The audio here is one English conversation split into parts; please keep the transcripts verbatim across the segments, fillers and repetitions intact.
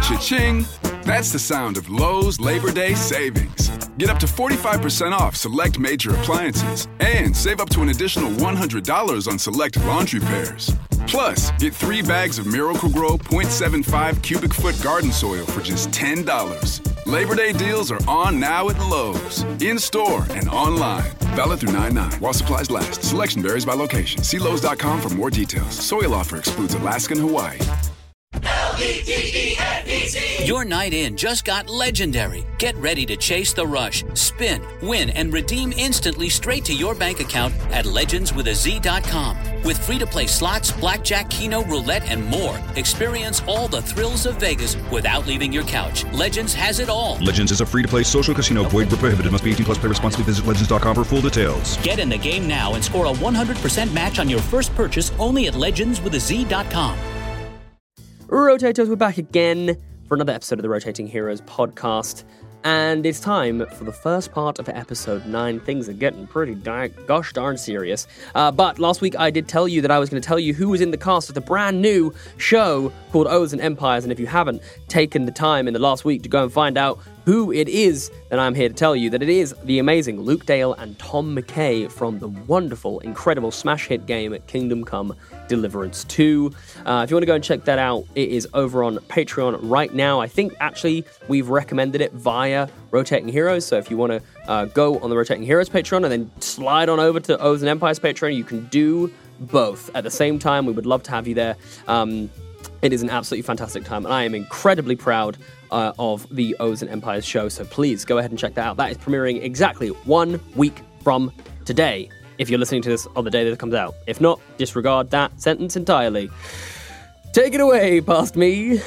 Cha-ching! That's the sound of Lowe's Labor Day savings. Get up to forty-five percent off select major appliances and save up to an additional one hundred dollars on select laundry pairs. Plus, get three bags of Miracle-Gro point seven five cubic foot garden soil for just ten dollars. Labor Day deals are on now at Lowe's, in-store and online. Valid through nine nine while supplies last. Selection varies by location. See Lowe's dot com for more details. Soil offer excludes Alaska and Hawaii. L E D E N E Z. Your night in just got legendary. Get ready to chase the rush, spin, win, and redeem instantly straight to your bank account at legends with a z dot com. With free-to-play slots, blackjack, keno, roulette, and more, experience all the thrills of Vegas without leaving your couch. Legends has it all. Legends is a free-to-play social casino. Void where prohibited. Must be eighteen plus. Play responsibly. Visit legends dot com for full details. Get in the game now and score a one hundred percent match on your first purchase only at legends with a z dot com. Rotators, we're back again for another episode of the Rotating Heroes podcast, and it's time for the first part of episode nine. Things are getting pretty di- gosh darn serious. Uh, but last week I did tell you that I was going to tell you who was in the cast of the brand new show called Oaths and Empires, and if you haven't taken the time in the last week to go and find out who it is, then I'm here to tell you that it is the amazing Luke Dale and Tom McKay from the wonderful, incredible smash hit game Kingdom Come Deliverance two. Uh, if you want to go and check that out, it is over on Patreon right now. I think actually we've recommended it via Rotating Heroes, so if you want to uh, go on the Rotating Heroes Patreon and then slide on over to Oaths and Empires Patreon, you can do both at the same time. We would love to have you there. Um, it is an absolutely fantastic time, and I am incredibly proud uh, of the Oaths and Empires show, so please go ahead and check that out. That is premiering exactly one week from today, if you're listening to this on the day that it comes out. If not, disregard that sentence entirely. Take it away, past me.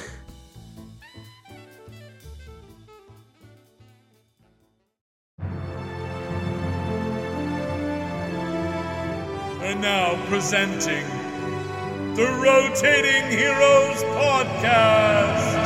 And now presenting the Rotating Heroes Podcast.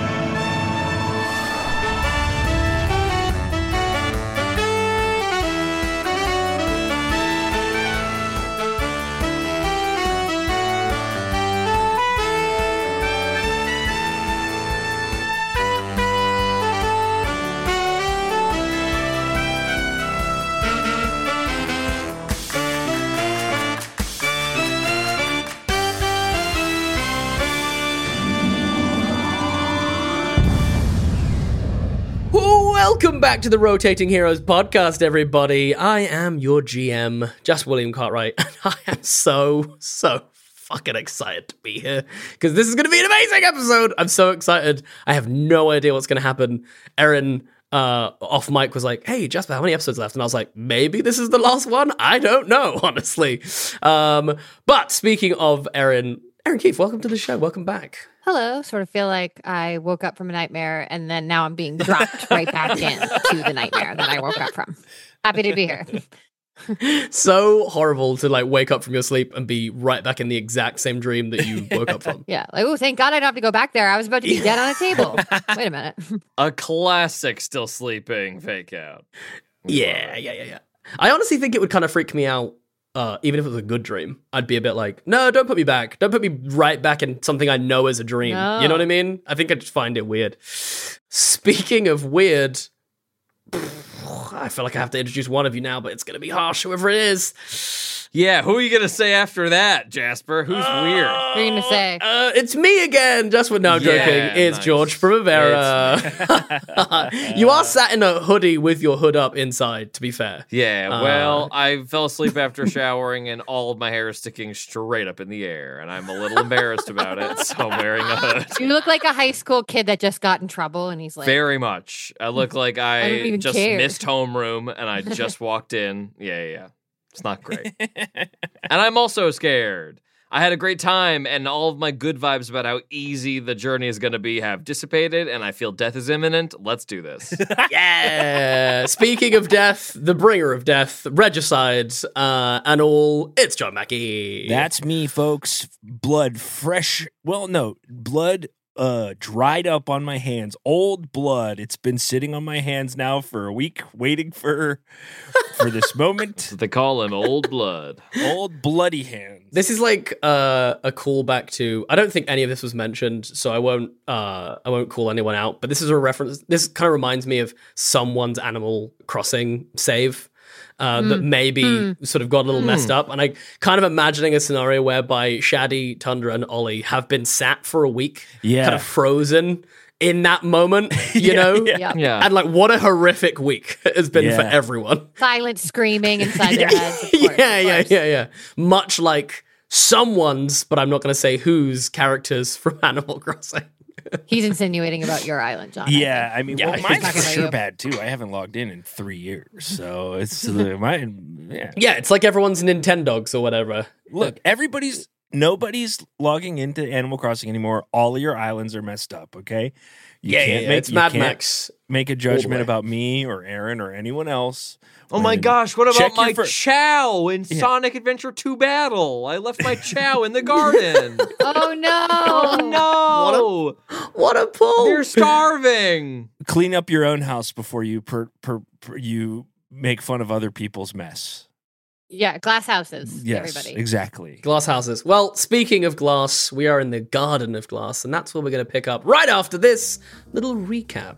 Welcome back to the Rotating Heroes podcast, everybody. I am your G M, Just William Cartwright, and I am so, so fucking excited to be here, because this is going to be an amazing episode. I'm so excited. I have no idea what's going to happen. Erin, uh, off mic, was like, hey, Jasper, how many episodes left? And I was like, maybe this is the last one? I don't know, honestly. Um, but speaking of Erin, Erin Keefe, welcome to the show. Welcome back. Hello. Sort of feel like I woke up from a nightmare and then now I'm being dropped right back into the nightmare that I woke up from. Happy to be here. So horrible to like wake up from your sleep and be right back in the exact same dream that you woke up from. Yeah. Like, oh, thank God I don't have to go back there. I was about to be dead on a table. Wait a minute. A classic still sleeping fake out. Yeah, yeah, yeah, yeah. I honestly think it would kind of freak me out. Uh, even if it was a good dream, I'd be a bit like, no, don't put me back. Don't put me right back in something I know is a dream. No. You know what I mean? I think I'd just find it weird. Speaking of weird, I feel like I have to introduce one of you now, but it's going to be harsh, whoever it is. Yeah, who are you going to say after that, Jasper? Who's uh, weird? What are you going to say? Uh, it's me again. Just when, no, I'm Yeah, joking. It's nice. George Primavera. You are sat in a hoodie with your hood up inside, to be fair. Yeah, Uh, well, I fell asleep after showering and all of my hair is sticking straight up in the air, and I'm a little embarrassed about it, so I'm wearing a hood. You look like a high school kid that just got in trouble and he's like, Very much. I look like I don't I, even just care. missed homeroom and I just walked in. Yeah, yeah, yeah. It's not great. And I'm also scared. I had a great time, and all of my good vibes about how easy the journey is going to be have dissipated, and I feel death is imminent. Let's do this. Yeah. Speaking of death, the bringer of death, regicide, uh, and all, it's John Mackey. That's me, folks. Blood fresh. Well, no, blood uh, dried up on my hands. Old blood. It's been sitting on my hands now for a week, waiting for for this moment. They call him Old Blood. Old bloody hands. This is like uh, a callback to. I don't think any of this was mentioned, so I won't. Uh, I won't call anyone out. But this is a reference. This kind of reminds me of someone's Animal Crossing save. Uh, mm. That maybe mm. sort of got a little mm. messed up. And I kind of imagining a scenario whereby Shaddy, Tundra, and Ollie have been sat for a week, yeah. kind of frozen in that moment, you yeah, know? Yeah. yeah. And like, what a horrific week it has been yeah. for everyone. Silent screaming inside their yeah. heads. Of course, yeah, of yeah, course. yeah, yeah. Much like someone's, but I'm not going to say whose, characters from Animal Crossing. He's insinuating about your island, John. Yeah, I mean, Yeah, well, he's mine's talking about sure you. bad too. I haven't logged in in three years, so it's uh, mine. Yeah. Yeah, it's like everyone's Nintendogs or whatever. Look, everybody's nobody's logging into Animal Crossing anymore. All of your islands are messed up. Okay, you Yeah, can't yeah, yeah. make It's you Mad can't Max. make a the judgment way. about me or Aaron or anyone else. Oh my When- gosh, what check about my your fir- Chow in Yeah. Sonic Adventure two Battle? I left my Chow in the garden. Oh no! Oh no! What a pull! They're starving. Clean up your own house before you per, per, per you make fun of other people's mess. Yeah, glass houses. Yes, everybody. exactly. Glass houses. Well, speaking of glass, we are in the Garden of Glass, and that's where we're going to pick up right after this little recap.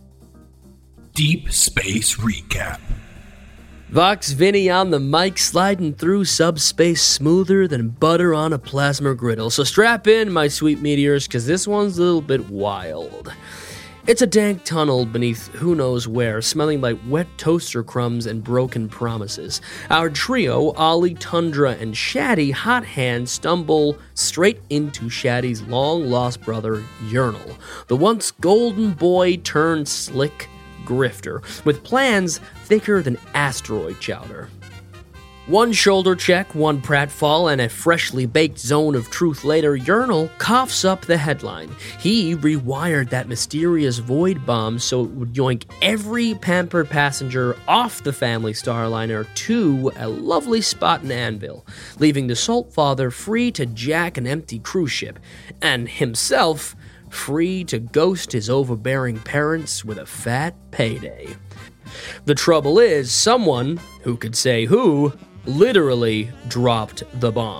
Deep Space Recap. Vox Vinny on the mic, sliding through subspace smoother than butter on a plasma griddle. So strap in, my sweet meteors, because this one's a little bit wild. It's a dank tunnel beneath who knows where, smelling like wet toaster crumbs and broken promises. Our trio, Ollie, Tundra, and Shaddy, hot hands, stumble straight into Shaddy's long-lost brother, Yurnal, the once golden boy turned slick grifter, with plans thicker than asteroid chowder. One shoulder check, one pratfall, and a freshly baked zone of truth later, Yurnal coughs up the headline. He rewired that mysterious void bomb so it would yoink every pampered passenger off the family Starliner to a lovely spot in Anvil, leaving the Salt Father free to jack an empty cruise ship, and himself free to ghost his overbearing parents with a fat payday. The trouble is, someone, who could say who, literally dropped the bomb.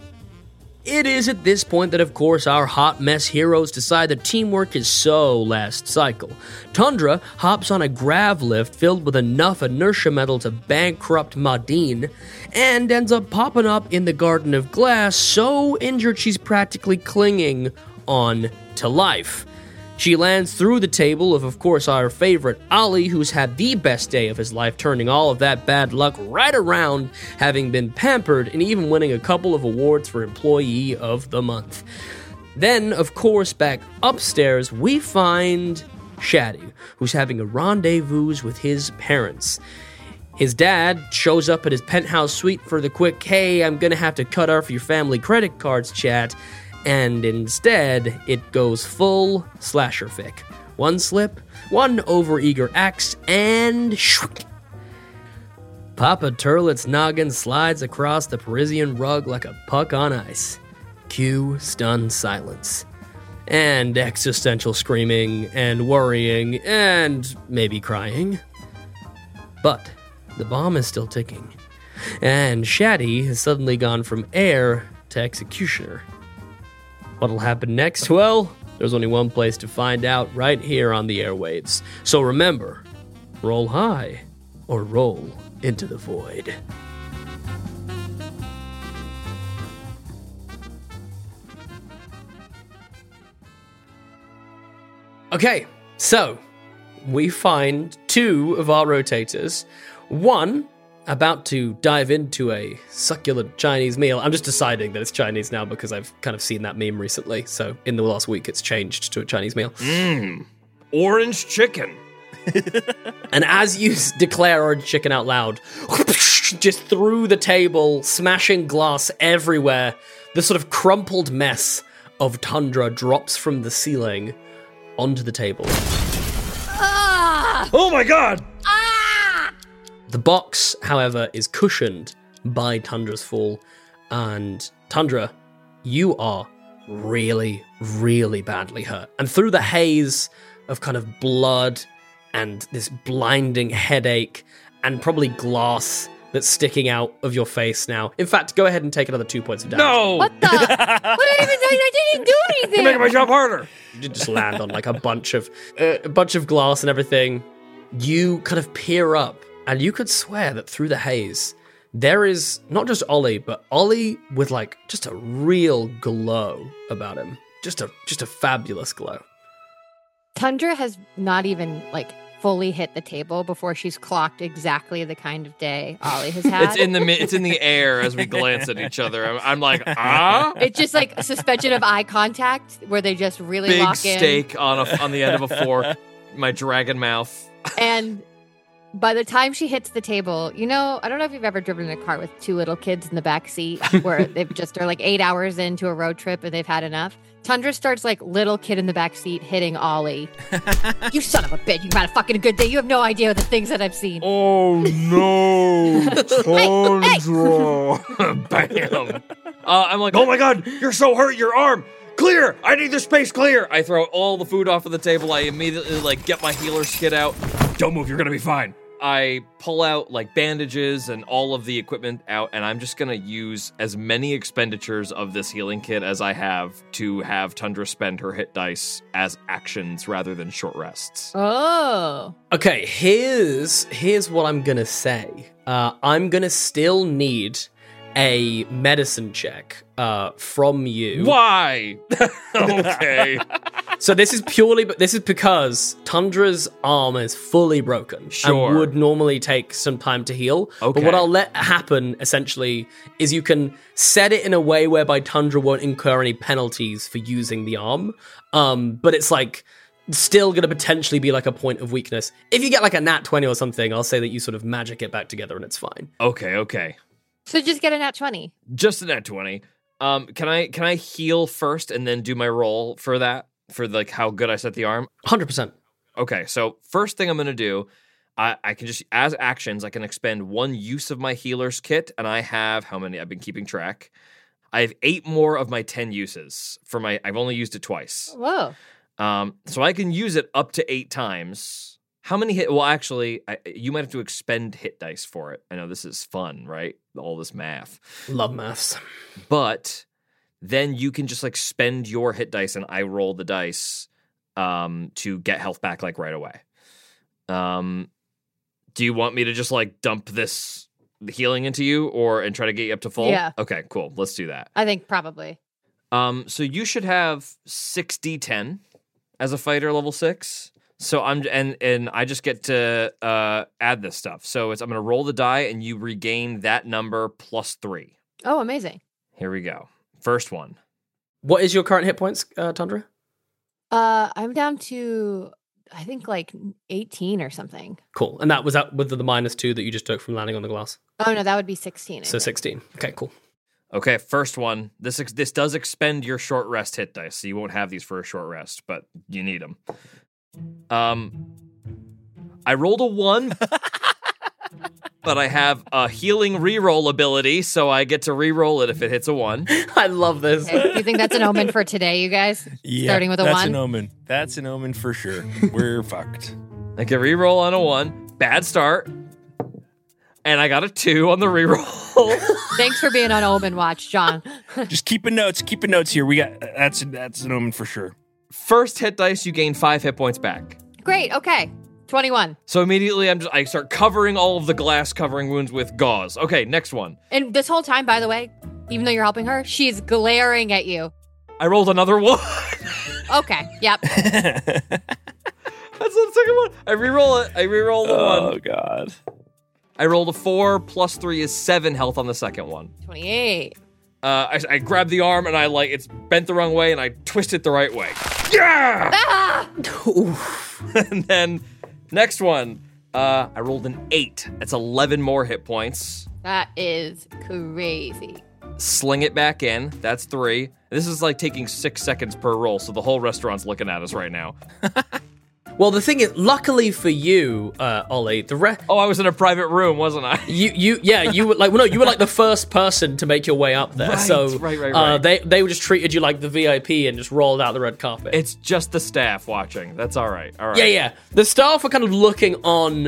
It is at this point that, of course, our hot mess heroes decide that teamwork is so last cycle. Tundra hops on a grav lift filled with enough inertia metal to bankrupt Madine, and ends up popping up in the Garden of Glass so injured she's practically clinging on to life. She lands through the table of, of course, our favorite Ollie, who's had the best day of his life, turning all of that bad luck right around, having been pampered and even winning a couple of awards for Employee of the Month. Then, of course, back upstairs, we find Shaddy, who's having a rendezvous with his parents. His dad shows up at his penthouse suite for the quick, hey, I'm gonna have to cut off your family credit cards chat, and instead, it goes full slasher fic. One slip, one overeager axe, and shwick. Papa Turlet's noggin slides across the Parisian rug like a puck on ice. Cue stunned silence. And existential screaming, and worrying, and maybe crying. But the bomb is still ticking. And Shaddy has suddenly gone from heir to executioner. What'll happen next? Well, there's only one place to find out, right here on the airwaves. So remember, roll high or roll into the void. Okay, so we find two of our rotators. One about to dive into a succulent Chinese meal. I'm just deciding that it's Chinese now because I've kind of seen that meme recently. So in the last week, it's changed to a Chinese meal. Mmm, orange chicken. And as you s- declare orange chicken out loud, just through the table, smashing glass everywhere, the sort of crumpled mess of Tundra drops from the ceiling onto the table. Ah! Oh my god! The box, however, is cushioned by Tundra's fall, and Tundra, you are really, really badly hurt. And through the haze of kind of blood and this blinding headache and probably glass that's sticking out of your face now. In fact, go ahead and take another two points of damage. No! What the? What did I even do? I didn't do anything. You're making my job harder. You did just land on like a bunch of uh, a bunch of glass and everything. You kind of peer up, and you could swear that through the haze, there is not just Ollie, but Ollie with like just a real glow about him. Just a just a fabulous glow. Tundra has not even like fully hit the table before she's clocked exactly the kind of day Ollie has had. It's in the mi- it's in the air as we glance at each other. I'm, I'm like, ah. It's just like a suspension of eye contact where they just really Big lock in. steak on a on the end of a fork. My dragon mouth. And by the time she hits the table, you know, I don't know if you've ever driven in a car with two little kids in the back seat where they've just are like eight hours into a road trip and they've had enough. Tundra starts like little kid in the back seat hitting Ollie. You son of a bitch! You've had a fucking good day. You have no idea the things that I've seen. Oh no, Tundra! Bam! Uh, I'm like, oh my god, you're so hurt. Your arm. Clear! I need the space clear! I throw all the food off of the table. I immediately, like, get my healer's kit out. Don't move, you're gonna be fine. I pull out, like, bandages and all of the equipment out, and I'm just gonna use as many expenditures of this healing kit as I have to have Tundra spend her hit dice as actions rather than short rests. Oh. Okay, here's here's what I'm gonna say. Uh, I'm gonna still need a medicine check uh, from you. Why? Okay. So this is purely, but this is because Tundra's arm is fully broken Sure. and would normally take some time to heal. Okay. But what I'll let happen essentially is you can set it in a way whereby Tundra won't incur any penalties for using the arm. Um, but it's like still going to potentially be like a point of weakness. If you get like a nat twenty or something, I'll say that you sort of magic it back together and it's fine. Okay, okay. So just get a nat twenty. Just a nat twenty. Um, can I can I heal first and then do my roll for that? For like how good I set the arm? one hundred percent. Okay, so first thing I'm gonna do, I, I can just as actions, I can expend one use of my healer's kit, and I have how many? I've been keeping track. I have eight more of my ten uses for my I've only used it twice. Whoa. Um, so I can use it up to eight times. How many hit? Well, actually, I, you might have to expend hit dice for it. I know this is fun, right? All this math. Love maths. But then you can just like spend your hit dice and I roll the dice um, to get health back like right away. Um, do you want me to just like dump this healing into you or and try to get you up to full? Yeah. Okay, cool. Let's do that. I think probably. Um, so you should have six d ten as a fighter level six. So I'm and and I just get to uh, add this stuff. So it's I'm going to roll the die and you regain that number plus three. Oh, amazing. Here we go. First one. What is your current hit points, uh, Tundra? Uh, I'm down to I think like eighteen or something. Cool. And that was that with the, the minus two that you just took from landing on the glass? Oh no, that would be sixteen. I So think. sixteen. Okay, cool. Okay, first one. This ex- this does expend your short rest hit dice, so you won't have these for a short rest, but you need them. Um, I rolled a one, but I have a healing reroll ability, so I get to reroll it if it hits a one. I love this. Okay. Do you think that's an omen for today, you guys? Yeah, Starting with a that's one? an omen. That's an omen for sure. We're fucked. I can reroll on a one. Bad start. And I got a two on the reroll. Thanks for being on Omen Watch, John. Just keeping notes. Keeping notes here. We got that's that's an omen for sure. First hit dice, you gain five hit points back. Great. Okay. twenty-one. So immediately I'm just I start covering all of the glass covering wounds with gauze. Okay, next one. And this whole time, by the way, even though you're helping her, she's glaring at you. I rolled another one. Okay. Yep. That's the second one. I reroll it. I reroll the one. Oh god. I rolled a four plus three is seven health on the second one. twenty-eight. Uh, I, I grab the arm and I like it's bent the wrong way and I twist it the right way. Yeah. Ah! And then next one, uh, I rolled an eight. That's eleven more hit points. That is crazy. Sling it back in. That's three. This is like taking six seconds per roll, so the whole restaurant's looking at us right now. Well, the thing is, luckily for you, uh, Ollie, the re- Oh, I was in a private room, wasn't I? you, you, yeah, you were like, well, no, you were like the first person to make your way up there. Right, so, right, right, Uh, right. they they just treated you like the V I P and just rolled out the red carpet. It's just the staff watching. That's all right. All right. Yeah, yeah. The staff are kind of looking on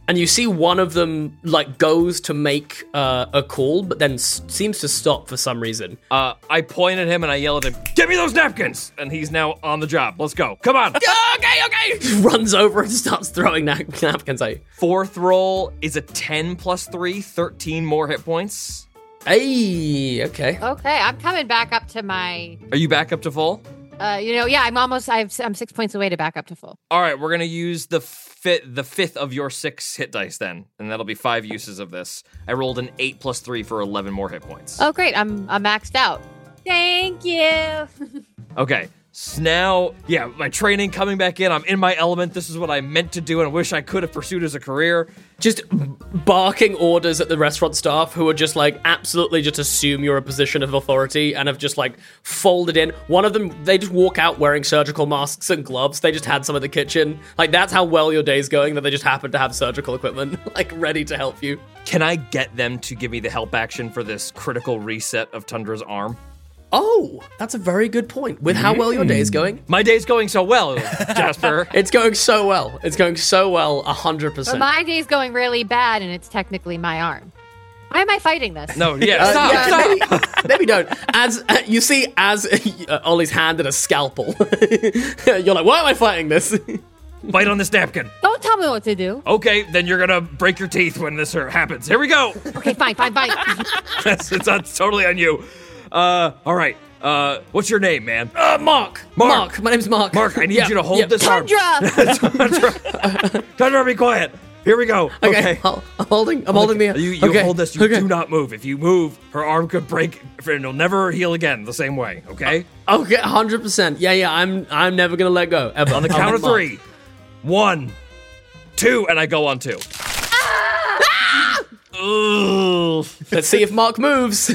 and you see one of them like goes to make uh, a call, but then s- seems to stop for some reason. Uh, I point at him and I yell at him, "Give me those napkins!" And he's now on the job. Let's go. Come on. okay, okay. Runs over and starts throwing na- napkins at you. Fourth roll is a ten plus three, thirteen more hit points. Hey, okay. Okay, I'm coming back up to my. Are you back up to full? Uh, you know, yeah, I'm almost. I've, I'm six points away to back up to full. All right, we're gonna use the fifth, the fifth of your six hit dice then, and that'll be five uses of this. I rolled an eight plus three for eleven more hit points. Oh, great! I'm I'm maxed out. Thank you. Okay, so now, yeah, my training coming back in. I'm in my element. This is what I meant to do, and I wish I could have pursued as a career. Just barking orders at the restaurant staff who are just like absolutely just assume you're a position of authority and have just like folded in. One of them, they just walk out wearing surgical masks and gloves. They just had some in the kitchen. Like, that's how well your day's going, that they just happen to have surgical equipment, like, ready to help you. Can I get them to give me the help action for this critical reset of Tundra's arm? Oh, that's a very good point. With how well your day's going. My day's going so well, Jasper. It's going so well. It's going so well, one hundred But percent. my day's going really bad, and it's technically my arm. Why am I fighting this? No, yeah, Uh, stop, yeah, stop. maybe, maybe don't. As uh, you see, as uh, Ollie's handed a scalpel, you're like, why am I fighting this? Bite on this napkin. Don't tell me what to do. Okay, then you're gonna break your teeth when this happens. Here we go. Okay, fine, fine, fine. That's, it's, it's totally on you. Uh, all right. Uh, what's your name, man? Uh, Mark. Mark. Mark. My name's Mark. Mark, I need Yeah, you to hold yeah. this arm. Tundra! Tundra, be quiet. Here we go. Okay, Okay. I'll- I'm holding. I'm holding the. You, you okay. hold this. You okay. do not move. If you move, her arm could break, and it'll never heal again the same way. Okay. Okay, one hundred percent. Yeah, yeah. I'm. I'm never gonna let go ever. On the I'm count of Mark. three, one, two, and I go on two. Ugh. Let's see if Mark moves.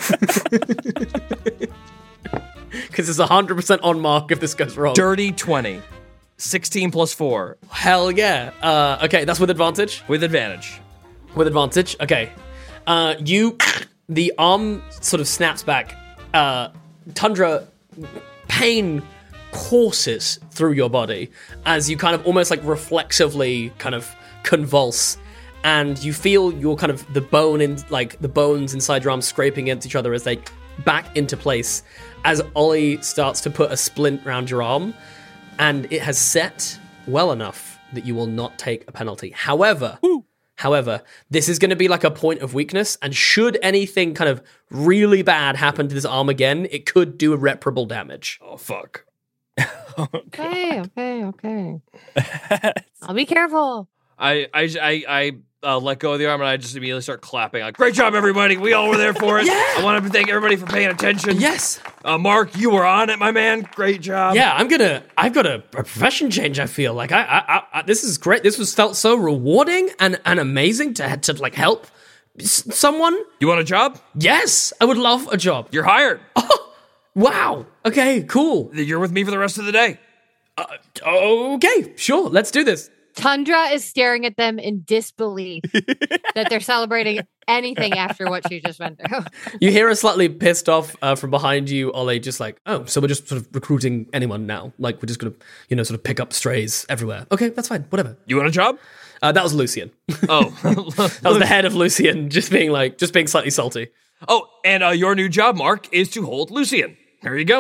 Because it's one hundred percent on Mark if this goes wrong. Dirty twenty. sixteen plus four. Hell yeah. Uh, okay, that's with advantage. With advantage. With advantage. Okay. Uh, you, the arm sort of snaps back. Uh, Tundra, pain courses through your body as you kind of almost like reflexively kind of convulse, and you feel your kind of the bone in like the bones inside your arm scraping against each other as they back into place. As Ollie starts to put a splint around your arm, and it has set well enough that you will not take a penalty. However, Woo. however, this is going to be like a point of weakness, and should anything kind of really bad happen to this arm again, it could do irreparable damage. Oh, fuck. Okay, okay, okay. I'll be careful. I I I, I uh, let go of the arm and I just immediately start clapping. Like, great job, everybody! We all were there for it. Yeah. I want to thank everybody for paying attention. Yes. Uh, Mark, you were on it, my man. Great job. Yeah, I'm gonna. I've got a, a profession change. I feel like I, I, I, I. This is great. This was felt so rewarding and, and amazing to to like help s- someone. You want a job? Yes, I would love a job. You're hired. Oh, wow. Okay, cool. You're with me for the rest of the day. Uh, okay, sure. Let's do this. Tundra is staring at them in disbelief that they're celebrating anything after what she just went through. You hear a slightly pissed off uh, from behind you, Ollie, just like, oh, so we're just sort of recruiting anyone now. Like, we're just going to, you know, sort of pick up strays everywhere. Okay, that's fine. Whatever. You want a job? Uh, that was Lucian. Oh. That was the head of Lucian, just being like, just being slightly salty. Oh, and uh, your new job, Mark, is to hold Lucian. There you go.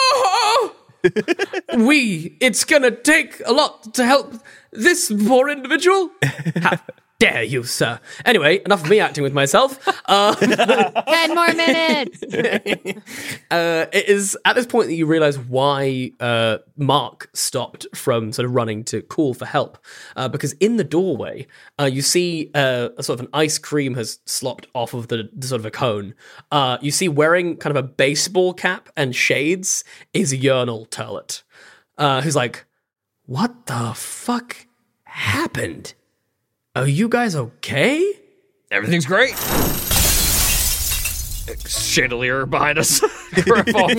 We, it's gonna take a lot to help this poor individual. How dare you, sir? Anyway, enough of me acting with myself. Uh, Ten more minutes. uh, it is at this point that you realize why uh, Mark stopped from sort of running to call for help. Uh, because in the doorway, uh, you see uh, a sort of an ice cream has slopped off of the, the sort of a cone. Uh, you see wearing kind of a baseball cap and shades is Yernal Turlet, uh, who's like, what the fuck happened? Are you guys okay? Everything's great. Chandelier behind us. Grab off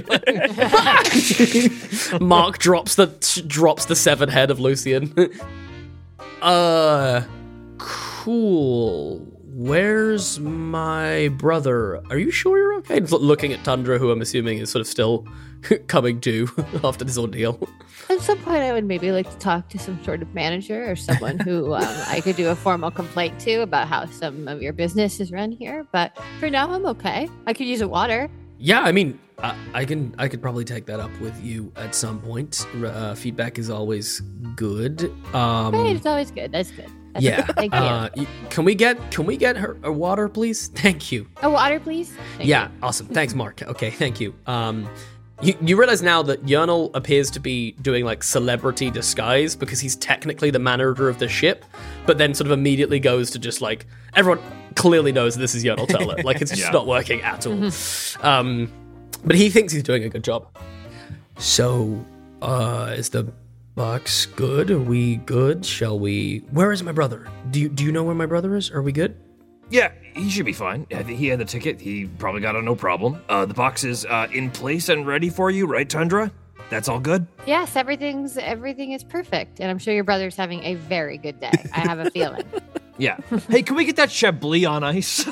the ceiling. Mark drops the drops the severed head of Lucian. uh, cool. where's my brother? Are you sure you're okay? Just looking at Tundra, who I'm assuming is sort of still coming to after this ordeal. At some point, I would maybe like to talk to some sort of manager or someone who um, I could do a formal complaint to about how some of your business is run here. But for now, I'm okay. I could use a water. Yeah, I mean, I, I can. I could probably take that up with you at some point. Uh, feedback is always good. Um, Right, it's always good. That's good. That's yeah. good. Thank you. Uh, y- can we get Can we get her a water, please? Thank you. A water, please. Thank yeah. you. Awesome. Thanks, Mark. Okay. Thank you. Um, you you realize now that Yernal appears to be doing like celebrity disguise because he's technically the manager of the ship, but then sort of immediately goes to just like everyone clearly knows this is Yernal Teller. Like it's just Yeah. not working at all. um, but he thinks he's doing a good job. So, uh, is the box good? Are we good? Shall we? Where is my brother? Do you do you know where my brother is? Are we good? Yeah, he should be fine. I think he had the ticket. He probably got it no problem. Uh, the box is uh, in place and ready for you, right, Tundra? That's all good? Yes, everything's everything is perfect, and I'm sure your brother's having a very good day. I have a feeling. Yeah. Hey, can we get that Chablis on ice?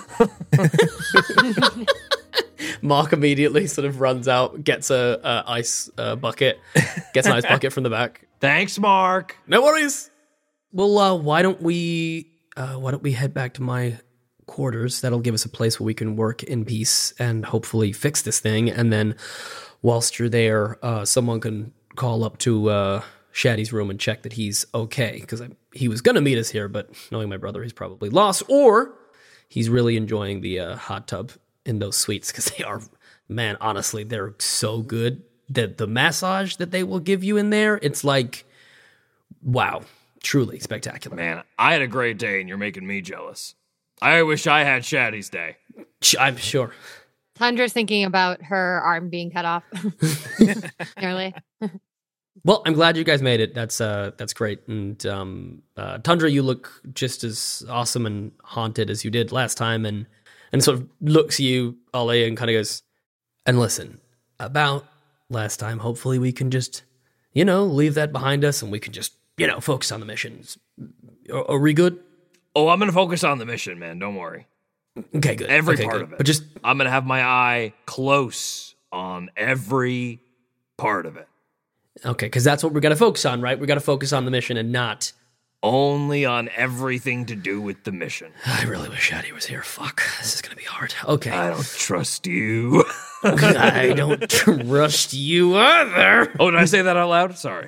Mark immediately sort of runs out, gets a, a ice uh, bucket, gets an ice bucket from the back. Thanks, Mark. No worries. Well, uh, why don't we uh, why don't we head back to my quarters? That'll give us a place where we can work in peace and hopefully fix this thing. And then, whilst you're there, uh, someone can call up to uh, Shaddy's room and check that he's okay, because he was gonna meet us here, but knowing my brother, he's probably lost, or he's really enjoying the uh, hot tub in those suites, because they are, man, honestly, they're so good. The, the massage that they will give you in there, it's like, wow, truly spectacular. Man, I had a great day, and you're making me jealous. I wish I had Shaddy's day. I'm sure. Tundra's thinking about her arm being cut off. Nearly. Well, I'm glad you guys made it. That's uh, that's great. And um, uh, Tundra, you look just as awesome and haunted as you did last time, and and sort of looks at you, Ollie, and kind of goes, and listen, about last time, hopefully we can just, you know, leave that behind us and we can just, you know, focus on the missions. Are, are we good? Oh, I'm going to focus on the mission, man. Don't worry. Okay, good. Every okay, part good. of it. But just, I'm going to have my eye close on every part of it. okay, because that's what we're going to focus on, right? We're going to focus on the mission and not... Only on everything to do with the mission. I really wish Shaddy was here. Fuck, this is going to be hard. Okay. I don't trust you. I don't trust you either. Oh, did I say that out loud? Sorry.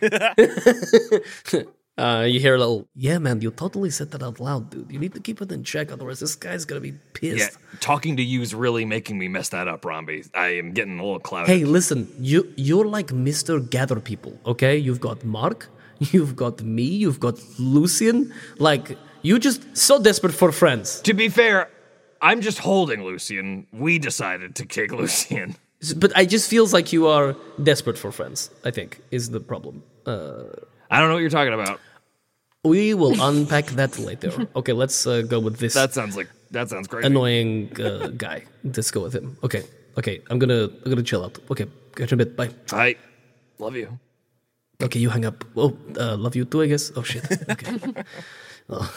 uh, you hear a little, yeah, man, you totally said that out loud, dude. You need to keep it in check, otherwise this guy's going to be pissed. Yeah, talking to you is really making me mess that up, Romby. I am getting a little clouded. Hey, listen, you, you're like Mister Gather People, okay? You've got Mark, you've got me, you've got Lucian. Like, you just so desperate for friends. To be fair, I'm just holding Lucian. We decided to kick Lucian. But I just feels like you are desperate for friends, I think, is the problem. Uh, I don't know what you're talking about. We will unpack that later. Okay, let's uh, go with this. That sounds like that sounds crazy. Annoying uh, guy. Let's go with him. Okay, okay. I'm gonna I'm gonna chill out. Okay, catch you in a bit. Bye. Bye. Love you. Okay, you hang up. Oh, uh, love you too, I guess. Oh shit. Okay. oh.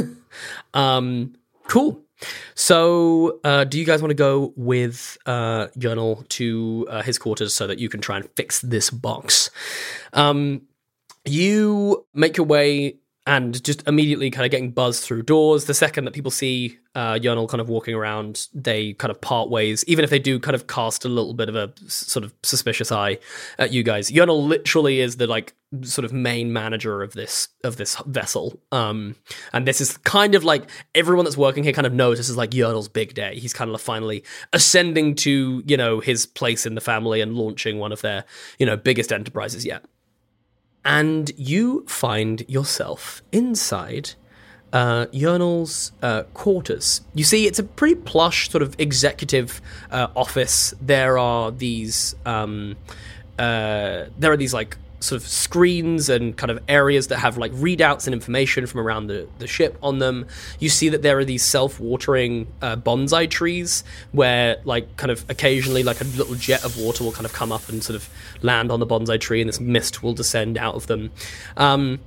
um, cool. So, uh, do you guys want to go with uh, Yernal to uh, his quarters so that you can try and fix this box? Um, you make your way and just immediately kind of getting buzzed through doors. The second that people see uh, Yernal kind of walking around, they kind of part ways, even if they do kind of cast a little bit of a s- sort of suspicious eye at you guys. Yernal literally is the like sort of main manager of this of this vessel. Um, and this is kind of like everyone that's working here kind of knows this is like Yernal's big day. He's kind of finally ascending to, you know, his place in the family and launching one of their, you know, biggest enterprises yet. And you find yourself inside uh, Yernal's uh, quarters. You see, it's a pretty plush sort of executive uh, office. There are these, um, uh, there are these like sort of screens and kind of areas that have like readouts and information from around the, the ship on them. You see that there are these self-watering uh, bonsai trees where like kind of occasionally like a little jet of water will kind of come up and sort of land on the bonsai tree and this mist will descend out of them. Um,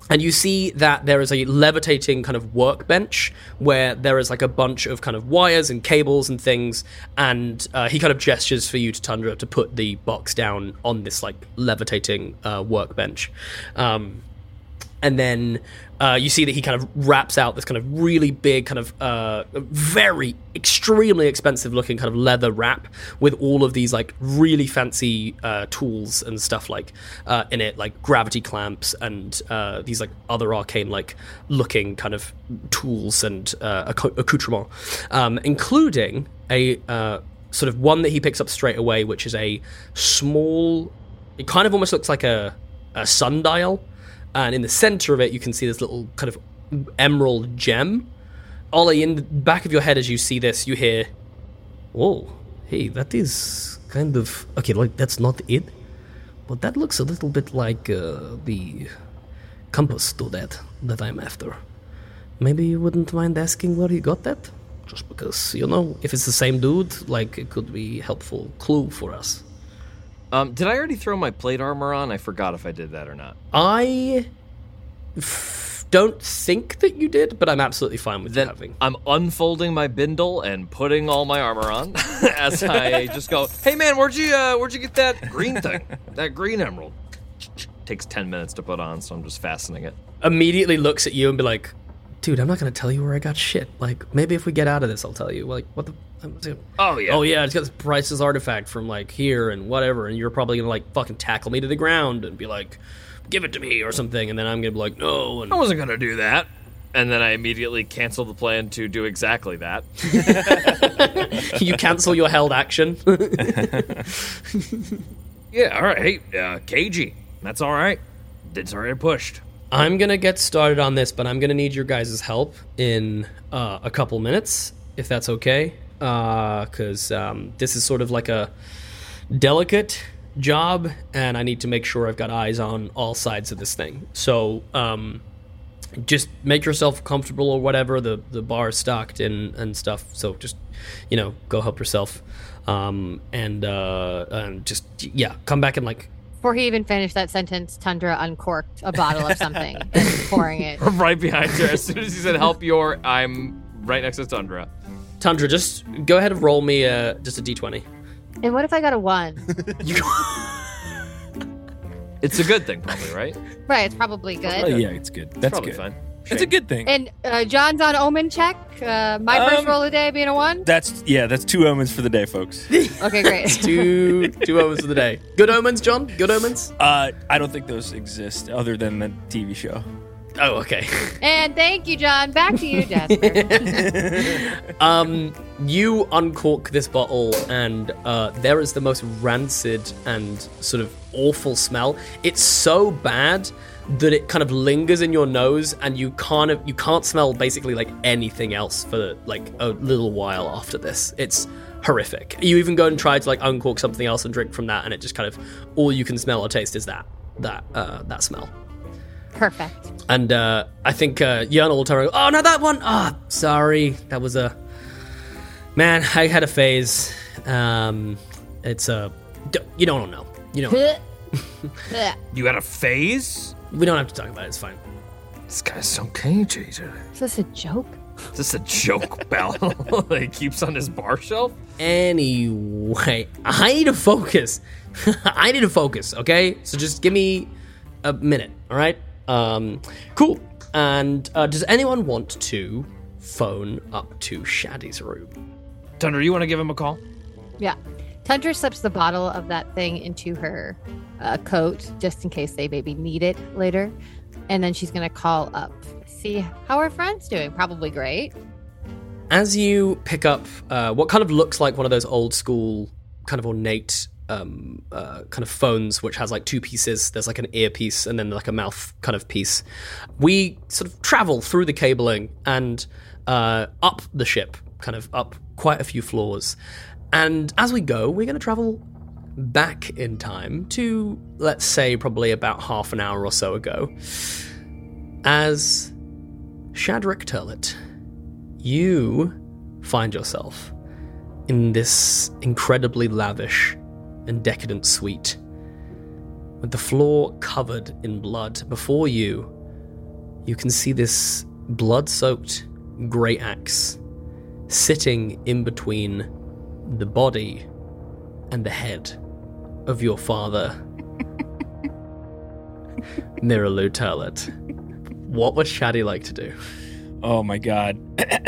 And you see that there is a levitating kind of workbench where there is like a bunch of kind of wires and cables and things. And uh, he kind of gestures for you to Tundra to put the box down on this like levitating uh, workbench. Um, and then uh, you see that he kind of wraps out this kind of really big kind of uh, very extremely expensive looking kind of leather wrap with all of these like really fancy uh, tools and stuff like uh, in it, like gravity clamps and uh, these like other arcane like looking kind of tools and uh, acc- accoutrement, um, including a uh, sort of one that he picks up straight away, which is a small, it kind of almost looks like a, a sundial. And in the center of it, you can see this little kind of emerald gem. Ollie, in the back of your head as you see this, you hear, "Whoa, hey, that is kind of... Okay, like, that's not it. But that looks a little bit like uh, the compass to that, that I'm after. Maybe you wouldn't mind asking where he got that? Just because, you know, if it's the same dude, like, it could be a helpful clue for us." Um, did I already throw my plate armor on? I forgot if I did that or not. I f- don't think that you did, but I'm absolutely fine with then you having. I'm unfolding my bindle and putting all my armor on as I just go, "Hey man, where'd you uh, where'd you get that green thing? That green emerald?" Takes ten minutes to put on, so I'm just fastening it. Immediately looks at you and be like, "Dude, I'm not going to tell you where I got shit. Like, maybe if we get out of this, I'll tell you. Like, what the... Oh, yeah. Oh, yeah, it's got this priceless artifact from, like, here and whatever, and you're probably going to, like, fucking tackle me to the ground and be like, give it to me or something, and then I'm going to be like, no. And I wasn't going to do that. And then I immediately cancel the plan to do exactly that. You cancel your held action. Yeah, all right. Hey, uh, cagey. That's all right. It's already pushed. I'm going to get started on this, but I'm going to need your guys' help in uh, a couple minutes, if that's okay. Because uh, um, this is sort of like a delicate job, and I need to make sure I've got eyes on all sides of this thing. So um, just make yourself comfortable or whatever. The, the bar is stocked and, and stuff, so just, you know, go help yourself. Um, and, uh, and just, yeah, come back and, like... Before he even finished that sentence, Tundra uncorked a bottle of something and pouring it. Right behind her. As soon as he said, "Help your," I'm right next to Tundra. Tundra, just go ahead and roll me uh, just a d twenty. And what if I got a one? It's a good thing, probably, right? Right, it's probably good. Oh, yeah, it's good. That's probably good. fine. It's a good thing. And uh, John's on omen check. Uh, my Um, first roll of the day being a one. That's yeah. That's two omens for the day, folks. Okay, great. two two omens of the day. Good omens, John? Good omens? Uh, I don't think those exist other than the T V show. Oh, okay. And thank you, John. Back to you, Jasper. um, you uncork this bottle, and uh, there is the most rancid and sort of awful smell. It's so bad that it kind of lingers in your nose, and you can't you can't smell basically like anything else for like a little while after this. It's horrific. You even go and try to like uncork something else and drink from that, and it just kind of all you can smell or taste is that that uh, that smell. Perfect. And uh, I think uh, Yana will turn around, "Oh, no, that one! Ah, oh, sorry. That was a... Man, I had a phase. Um, it's a... Uh, you don't know. You don't You had a phase? We don't have to talk about it. It's fine. This guy's so cagey today. Is this a joke? Is this a joke, Bal? He keeps on his bar shelf? Anyway, I need to focus. I need to focus, okay? So just give me a minute, all right? Um, cool. And uh, does anyone want to phone up to Shaddy's room? Tundra, you want to give him a call? Yeah. Tundra slips the bottle of that thing into her uh, coat just in case they maybe need it later. And then she's going to call up, see how her friend's doing. Probably great. As you pick up uh, what kind of looks like one of those old school, kind of ornate um, uh, kind of phones, which has like two pieces. There's like an earpiece and then like a mouth kind of piece. We sort of travel through the cabling and uh, up the ship, kind of up quite a few floors. And as we go, we're going to travel back in time to, let's say, probably about half an hour or so ago. As Shadrick Turlet, you find yourself in this incredibly lavish and decadent suite, with the floor covered in blood. Before you, you can see this blood-soaked great axe sitting in between the body and the head of your father, Miralu Turlet. What would Shaddy like to do? Oh my god.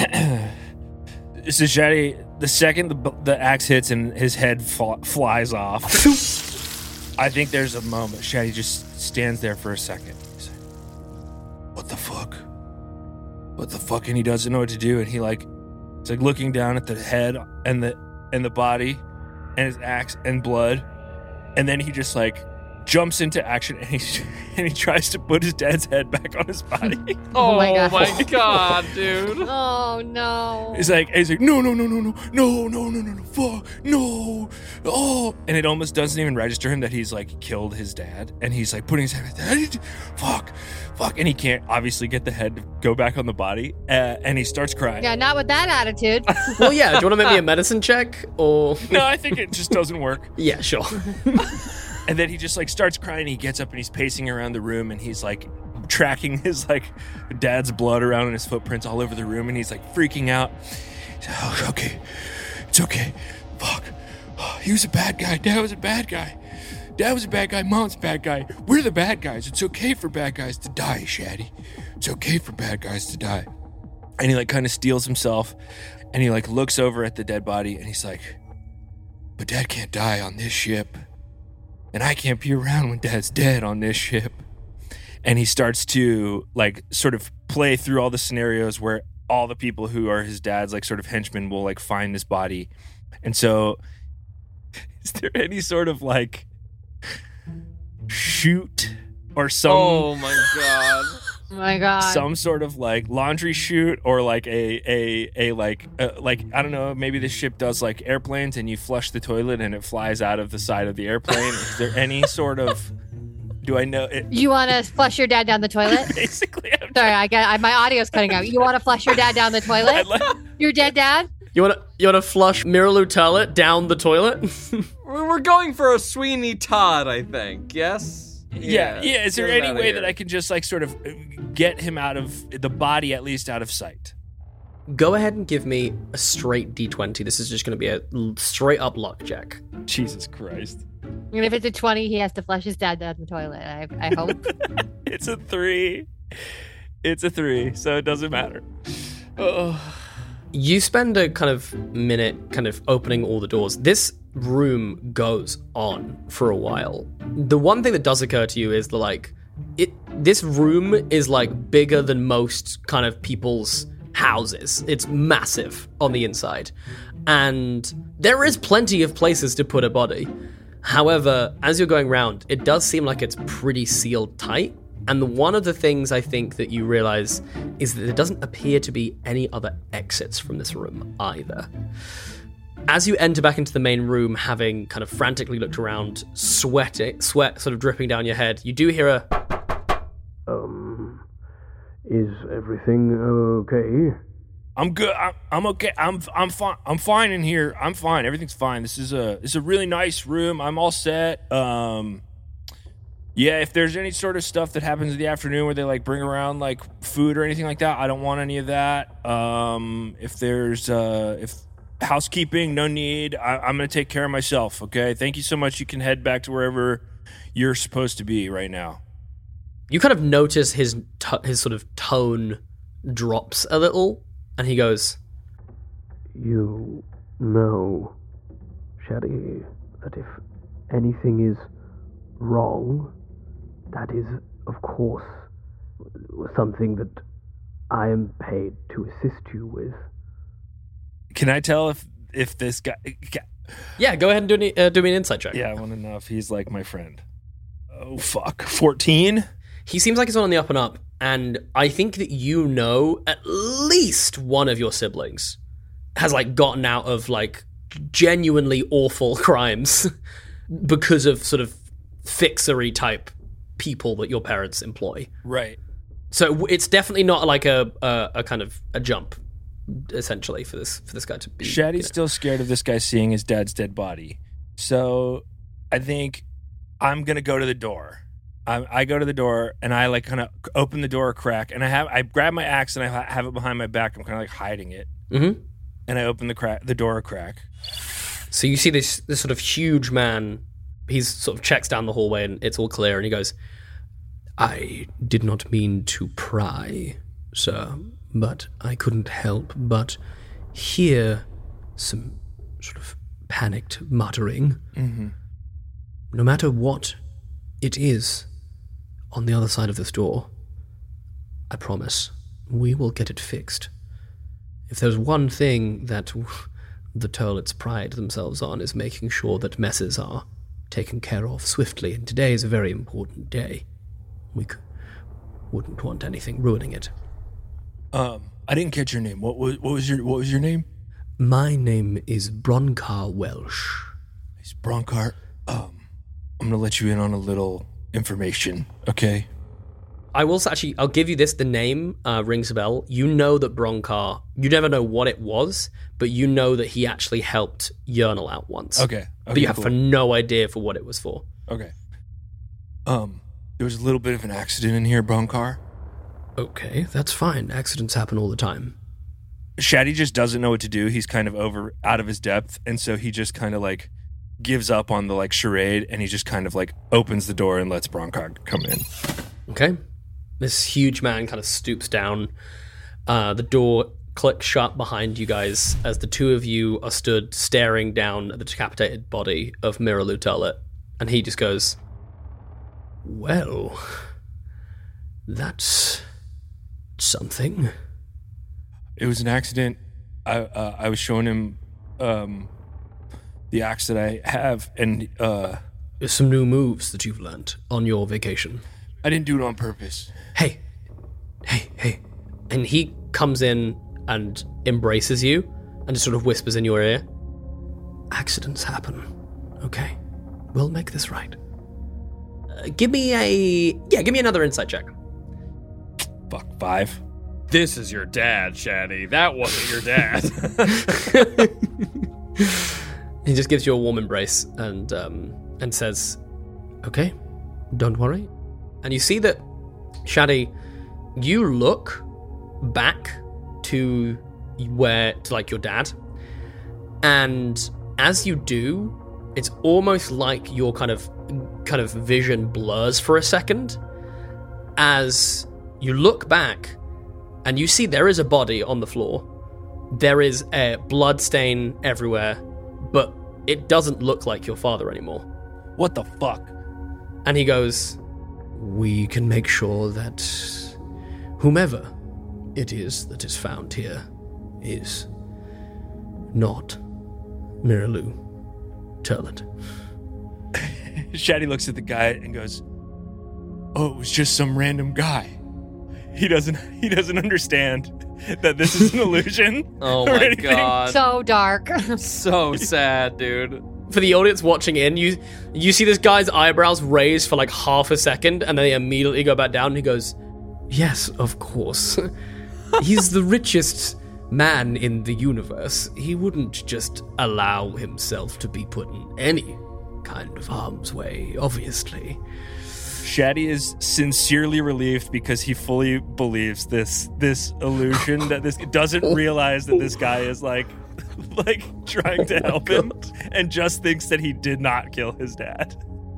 So Shaddy, the second the, the axe hits and his head fl- flies off, I think there's a moment. Shaddy just stands there for a second. He's like, what the fuck? What the fuck? And he doesn't know what to do. And he like, it's like looking down at the head and the and the body and his axe and blood. And then he just like jumps into action and he and he tries to put his dad's head back on his body. Oh, Oh my God. my god, dude. Oh no. He's like, he's like, no, no, no, no, no, no, no, no, no, no, fuck, no, oh, and it almost doesn't even register him that he's like killed his dad, and he's like putting his head, like, fuck, fuck, and he can't obviously get the head to go back on the body, uh, and he starts crying. Yeah, not with that attitude. Well, yeah, do you want to make me a medicine check, or... No, I think it just doesn't work. Yeah, sure. And then he just like starts crying. He gets up and he's pacing around the room and he's like tracking his like dad's blood around in his footprints all over the room, and he's like freaking out. He's like, oh, okay, it's okay. Fuck, oh, he was a bad guy. Dad was a bad guy. Dad was a bad guy. Mom's a bad guy. We're the bad guys. It's okay for bad guys to die, Shaddy. It's okay for bad guys to die. And he like kind of steels himself, and he like looks over at the dead body, and he's like, but Dad can't die on this ship. And I can't be around when Dad's dead on this ship. And he starts to like sort of play through all the scenarios where all the people who are his dad's like sort of henchmen will like find this body. And so is there any sort of like shoot or some Oh my god. Oh my god. some sort of like laundry chute or like a a a like uh, like I don't know, maybe this ship does like airplanes and you flush the toilet and it flies out of the side of the airplane. Is there any sort of do I know it? You want to flush your dad down the toilet? Basically, I'm Sorry, I got I, my audio's cutting out. You want to flush your dad down the toilet? I'd like- Your dead dad? You want to you want to flush Miralu Turlet down the toilet? We're going for a Sweeney Todd, I think. Yes? Yeah, yeah. Is there Get him any outta way here. that I can just like sort of get him out of the body, at least out of sight? Go ahead and give me a straight D twenty. This is just going to be a l- straight up luck check. Jesus Christ. And if it's a twenty, he has to flush his dad down the toilet. I, I hope. It's a three. It's a three, so it doesn't matter. Oh. You spend a kind of minute kind of opening all the doors. This room goes on for a while. The one thing that does occur to you is the like it this room is like bigger than most kind of people's houses. It's massive on the inside. And there is plenty of places to put a body. However, as you're going around, it does seem like it's pretty sealed tight. And one of the things I think that you realize is that there doesn't appear to be any other exits from this room either. As you enter back into the main room, having kind of frantically looked around, sweating, sweat sort of dripping down your head, you do hear a... Um, is everything okay? I'm good. I'm, I'm okay. I'm I'm fine. I'm fine in here. I'm fine. Everything's fine. This is a this is a really nice room. I'm all set. Um, yeah. If there's any sort of stuff that happens in the afternoon where they like bring around like food or anything like that, I don't want any of that. Um, if there's uh if housekeeping, no need. I, I'm gonna take care of myself. Okay. Thank you so much. You can head back to wherever you're supposed to be right now. You kind of notice his t- his sort of tone drops a little. And he goes, you know, Shaddy, that if anything is wrong, that is, of course, something that I am paid to assist you with. Can I tell if if this guy? Yeah, go ahead and do, an, uh, do me an insight check. Yeah, I want to know if he's like my friend. Oh fuck, fourteen. He seems like he's on the up and up, and I think that you know at least one of your siblings has like gotten out of like genuinely awful crimes because of sort of fixery type people that your parents employ. Right. So it's definitely not like a a, a kind of a jump, essentially, for this for this guy to be. Shaddy's you know. still scared of this guy seeing his dad's dead body, so I think I'm gonna go to the door. I, I go to the door and I like kind of open the door a crack, and I have I grab my axe and I ha- have it behind my back. I'm kind of like hiding it, Mm-hmm. and I open the crack, the door a crack. So you see this this sort of huge man. He's sort of checks down the hallway and it's all clear, and he goes, "I did not mean to pry, sir, but I couldn't help but hear some sort of panicked muttering. Mm-hmm. No matter what it is on the other side of this door, I promise we will get it fixed. If there's one thing that the Turlets pride themselves on is making sure that messes are taken care of swiftly, and today is a very important day. We c- wouldn't want anything ruining it." Um, I didn't catch your name. What was what was your what was your name? My name is Bronkar Welsh. It's Bronkar. Um, I'm gonna let you in on a little information, okay? I will actually, I'll give you this, the name uh, rings a bell. You know that Bronkar, you never know what it was, but you know that he actually helped Yernal out once. Okay. okay but you have cool. for no idea for what it was for. Okay. Um, there was a little bit of an accident in here, Bronkar. Okay, that's fine. Accidents happen all the time. Shaddy just doesn't know what to do. He's kind of over, out of his depth, and so he just kind of like gives up on the like charade, and he just kind of like opens the door and lets Bronkar come in. Okay. This huge man kind of stoops down. Uh, the door clicks shut behind you guys as the two of you are stood staring down at the decapitated body of Miralu Turlet. And he just goes, "Well, that's something." It was an accident. I uh, I was showing him um, the axe that I have, and uh, There's some new moves that you've learnt on your vacation. I didn't do it on purpose. Hey, hey, hey. And he comes in and embraces you and just sort of whispers in your ear, "Accidents happen, okay? We'll make this right." Uh, give me a... Yeah, give me another insight check. Fuck, five. This is your dad, Shaddy. That wasn't your dad. He just gives you a warm embrace and um, and says, "Okay, don't worry." And you see that, Shaddy, you look back to where, to like your dad, and as you do, it's almost like your kind of kind of vision blurs for a second as you look back and you see there is a body on the floor. There is a blood stain everywhere, but it doesn't look like your father anymore. What the fuck? And he goes, "We can make sure that whomever it is that is found here is not Miralu Turlet." Shaddy looks at the guy and goes, "Oh, it was just some random guy." He doesn't he doesn't understand that this is an illusion. Oh or my anything. god. So dark. So sad, dude. For the audience watching in, you you see this guy's eyebrows raise for like half a second, and then they immediately go back down, and he goes, "Yes, of course. He's the richest man in the universe. He wouldn't just allow himself to be put in any kind of harm's way, obviously." Shaddy is sincerely relieved because he fully believes this this illusion that this doesn't realize that this guy is like like trying to help him and just thinks that he did not kill his dad.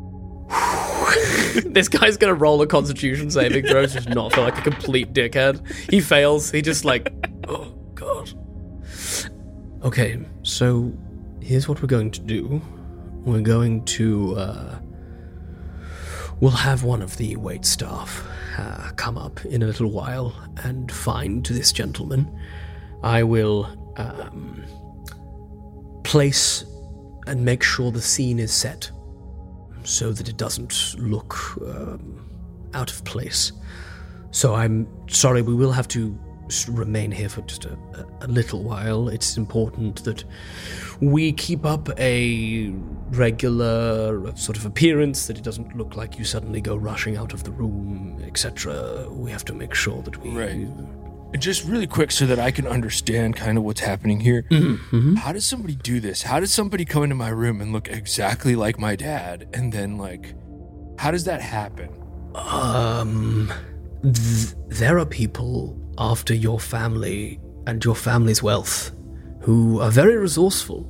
This guy's gonna roll a constitution saving throw to just not feel like a complete dickhead. He fails. He just like, oh god. Okay, so here's what we're going to do. We're going to, uh... We'll have one of the wait staff uh, come up in a little while and find this gentleman. I will um, place and make sure the scene is set so that it doesn't look um, out of place. So I'm sorry, we will have to remain here for just a, a little while. It's important that we keep up a regular sort of appearance, that it doesn't look like you suddenly go rushing out of the room, et cetera. We have to make sure that we... Right. And just really quick so that I can understand kind of what's happening here. Mm-hmm. How does somebody do this? How does somebody come into my room and look exactly like my dad? And then, like, how does that happen? Um, th- there are people after your family and your family's wealth who are very resourceful.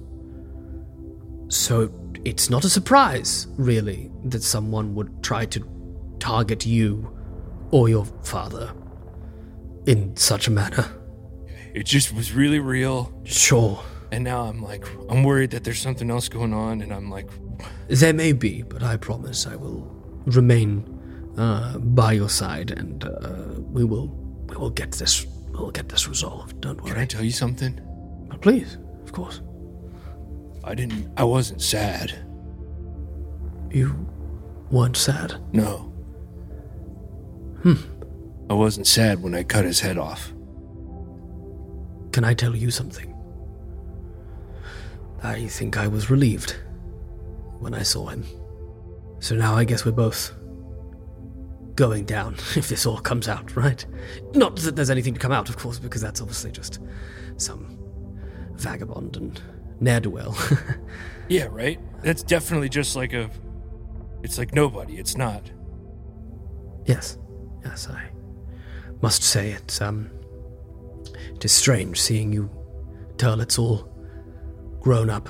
So it's not a surprise, really, that someone would try to target you or your father in such a manner. It just was really real. Sure. And now I'm like, I'm worried that there's something else going on, and I'm like... There may be, but I promise I will remain uh, by your side, and uh, we will we will get this we'll get this resolved. Don't worry. Can I tell you something? Please, of course. I didn't... I wasn't sad. You weren't sad? No. Hmm. I wasn't sad when I cut his head off. Can I tell you something? I think I was relieved when I saw him. So now I guess we're both going down, if this all comes out, right? Not that there's anything to come out, of course, because that's obviously just some vagabond and ne'er-do-well. Yeah, right? That's definitely just like a... It's like nobody, it's not. Yes, yes, I must say it's, um... It is strange seeing you Turlets all grown up.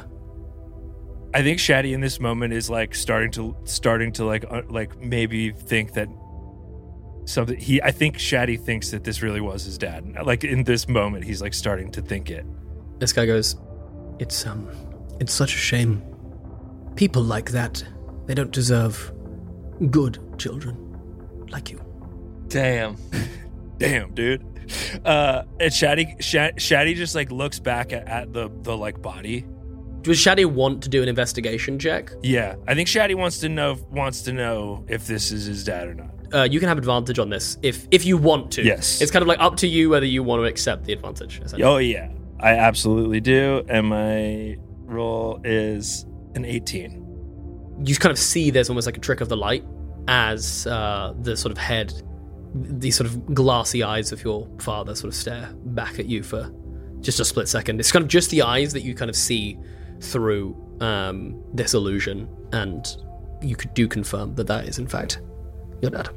I think Shaddy in this moment is like starting to starting to like uh, like maybe think that something he I think Shaddy thinks that this really was his dad. Like in this moment he's like starting to think it. This guy goes, It's um it's such a shame. People like that, they don't deserve good children like you. Damn. Damn, dude. Uh, and Shaddy, Shad, Shaddy just like looks back at, at the the like body. Does Shaddy want to do an investigation check? Yeah, I think Shaddy wants to know wants to know if this is his dad or not. Uh, you can have advantage on this if if you want to. Yes, it's kind of like up to you whether you want to accept the advantage. Oh yeah, I absolutely do, and my roll is an eighteen. You kind of see there's almost like a trick of the light as uh, the sort of head. These sort of glassy eyes of your father sort of stare back at you for just a split second. It's kind of just the eyes that you kind of see through um, this illusion, and you could do confirm that that is in fact your dad.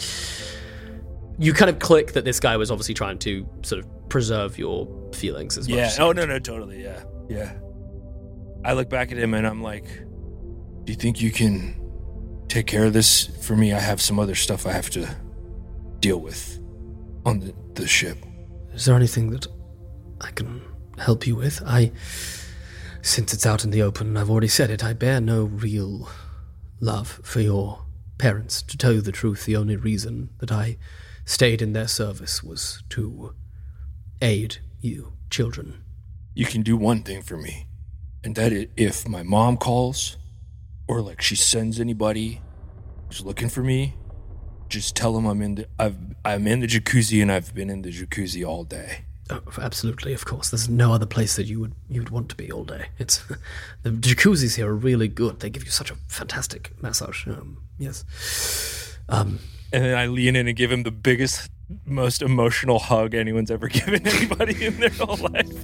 You kind of click that this guy was obviously trying to sort of preserve your feelings as much. Yeah. as Oh no, no, totally. Yeah, yeah. I look back at him and I'm like, "Do you think you can take care of this for me? I have some other stuff I have to deal with on the, the ship." Is there anything that I can help you with? I, since it's out in the open, I've already said it, I bear no real love for your parents. To tell you the truth, the only reason that I stayed in their service was to aid you children. You can do one thing for me, and that is if my mom calls, or like she sends anybody who's looking for me, just tell them I'm in the I've I'm in the jacuzzi and I've been in the jacuzzi all day. Oh, absolutely, of course. There's no other place that you would you would want to be all day. It's the jacuzzis here are really good. They give you such a fantastic massage. Um, yes. Um, and then I lean in and give him the biggest, most emotional hug anyone's ever given anybody in their whole life.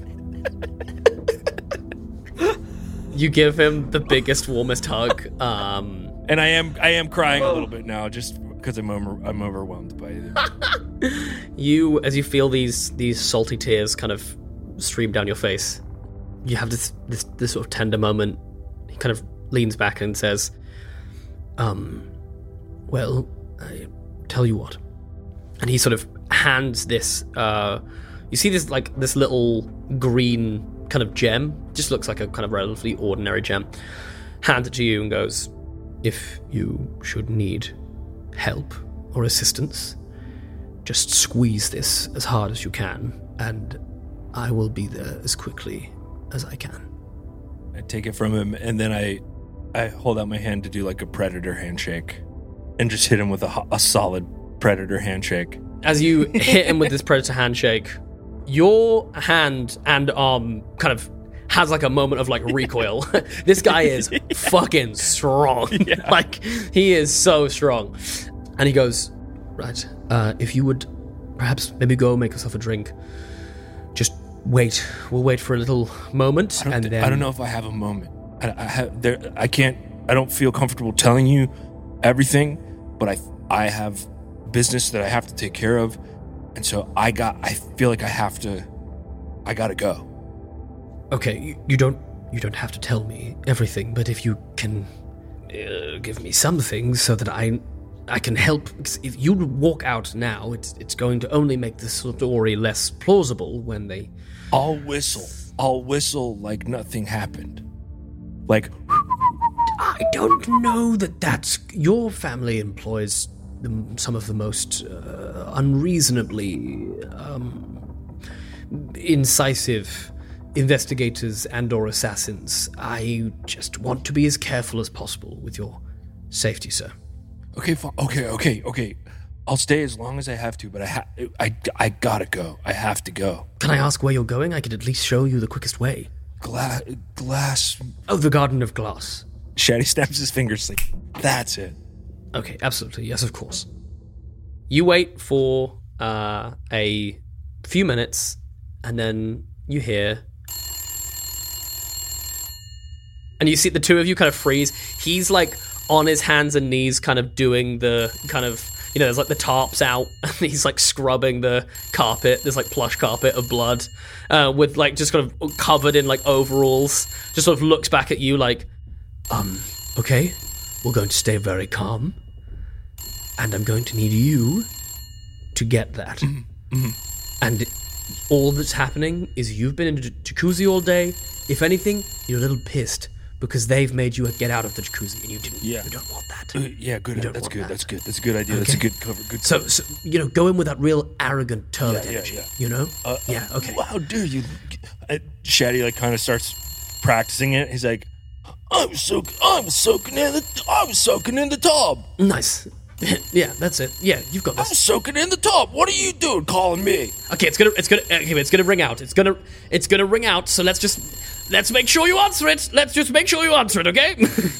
You give him the biggest, warmest hug. Um, and I am I am crying a little bit now, just because I'm over, I'm overwhelmed by it. You, as you feel these these salty tears kind of stream down your face, you have this this this sort of tender moment. He kind of leans back and says, "Um, well, I tell you what," and he sort of hands this. Uh, you see this like this little green kind of gem. Just looks like a kind of relatively ordinary gem. Hands it to you and goes, "If you should need help or assistance, just squeeze this as hard as you can, and I will be there as quickly as I can." I take it from him, and then I I hold out my hand to do like a predator handshake, and just hit him with a, a solid predator handshake. As you hit him with this predator handshake, your hand and arm kind of has like a moment of like recoil. This guy is yeah. fucking strong. Yeah. Like, he is so strong. And he goes, "Right, uh, if you would perhaps maybe go make yourself a drink. Just wait. We'll wait for a little moment." I don't, and th- then I don't know if I have a moment. I, I have there. I can't. I don't feel comfortable telling you everything, but I I have business that I have to take care of, and so I got. I feel like I have to. I gotta go. Okay, you, you don't you don't have to tell me everything, but if you can uh, give me something so that I I can help. Because if you walk out now, it's it's going to only make the story less plausible when they. I'll whistle. I'll whistle like nothing happened. Like. I don't know that that's your family employs the, some of the most uh, unreasonably um, incisive investigators and or assassins. I just want to be as careful as possible with your safety, sir. Okay, fine. okay, okay, okay. I'll stay as long as I have to, but I ha- I, I gotta go. I have to go. Can I ask where you're going? I could at least show you the quickest way. Gla- glass. Oh, the Garden of Glass. Shaddy snaps his fingers like, that's it. Okay, absolutely. Yes, of course. You wait for uh, a few minutes, and then you hear... And you see the two of you kind of freeze. He's like on his hands and knees kind of doing the kind of... You know, there's like the tarps out, and he's like scrubbing the carpet. There's like plush carpet of blood, uh, with like just kind of covered in like overalls. Just sort of looks back at you like, um, okay, we're going to stay very calm, and I'm going to need you to get that. Mm-hmm. And all that's happening is you've been in the jacuzzi all day. If anything, you're a little pissed because they've made you get out of the jacuzzi, and you didn't. Yeah. You don't want that. Uh, yeah, good. That's good. That. That's good. That's a good idea. Okay. That's a good cover. Good. So, cover. so, you know, go in with that real arrogant turlet Yeah, yeah, energy. yeah. You know? Uh, yeah. uh, Okay. How dare you? Uh, Shaddy like kind of starts practicing it. He's like, I was soaking. I was soaking in the. I was soaking in the tub. Nice. Yeah, that's it. Yeah, you've got I this. was soaking in the tub. What are you doing, calling me? Okay, it's gonna, it's gonna, okay, it's gonna ring out. It's gonna, it's gonna ring out. So let's just, let's make sure you answer it. Let's just make sure you answer it, okay?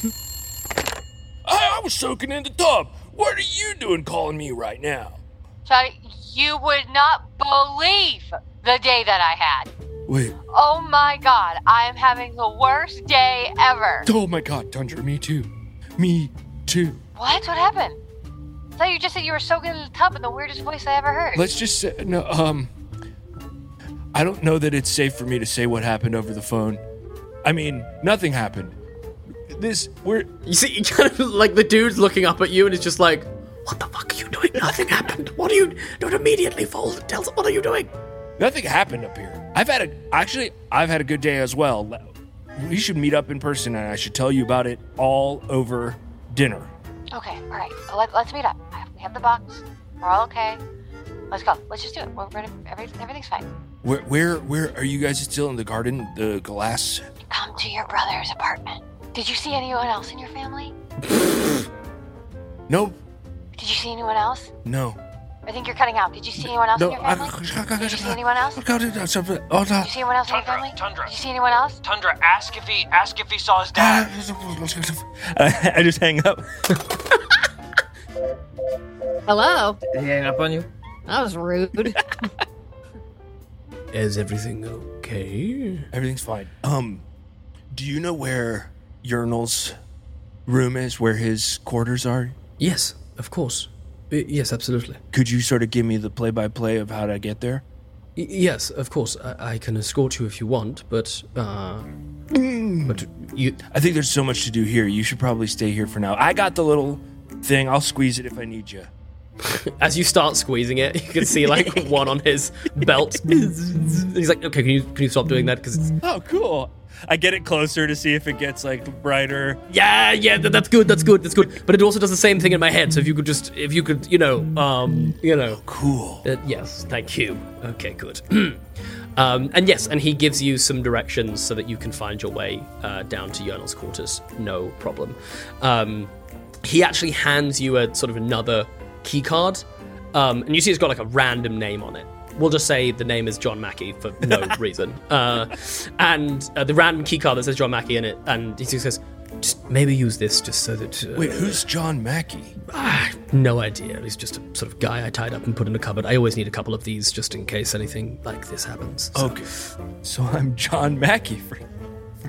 I, I was soaking in the tub. What are you doing, calling me right now? Shadi, you would not believe the day that I had. Wait. Oh my god, I am having the worst day ever. Oh my God, Tundra, me too. Me too. What? What happened? I thought you just said you were soaking in the tub in the weirdest voice I ever heard. Let's just say, no, um, I don't know that it's safe for me to say what happened over the phone. I mean, nothing happened. This, we're... You see, you kind of, like, the dude's looking up at you and it's just like, what the fuck are you doing? Nothing happened. What are you... Don't immediately fold and tell us, what are you doing? Nothing happened up here. I've had a... Actually, I've had a good day as well. We should meet up in person and I should tell you about it all over dinner. Okay, all right. Let, let's meet up. We have the box. We're all okay. Let's go. Let's just do it. We're, we're every, everything's fine. Where, where, where are you guys still in the garden? The glass? Come to your brother's apartment. Did you see anyone else in your family? No. Did you see anyone else? No. I think you're cutting out. Did you see anyone else No, in your family? I- Did you see anyone else? Did Oh, no. you see anyone else in your Tundra, family? Tundra. Did you see anyone else? Tundra, ask if he ask if he saw his dad. I, I just hang up. Hello? Did he hang up on you? That was rude. Is everything okay? Everything's fine. Um, do you know where Urinal's room is, where his quarters are? Yes, of course. Y- yes, absolutely. Could you sort of give me the play-by-play of how to get there? Y- yes, of course. I-, I can escort you if you want, but, uh... But you... I think there's so much to do here. You should probably stay here for now. I got the little thing. I'll squeeze it if I need you. As you start squeezing it, you can see, like, one on his belt. He's like, okay, can you can you stop doing that? Because it's... Oh, cool. I get it closer to see if it gets, like, brighter. Yeah, yeah, th- that's good, that's good, that's good. But it also does the same thing in my head, so if you could just, if you could, you know, um, you know. Cool. Uh, yes, thank you. Okay, good. um, and yes, and he gives you some directions so that you can find your way uh, down to Yernal's quarters. No problem. Um, he actually hands you a sort of another key card, um, and you see it's got like a random name on it. We'll just say the name is John Mackey for no reason. Uh, and uh, the random key card that says John Mackey in it, and he says, just maybe use this just so that... Uh, Wait, who's John Mackey? Ah, no idea. He's just a sort of guy I tied up and put in a cupboard. I always need a couple of these just in case anything like this happens. So. Okay. So I'm John Mackey. For, for,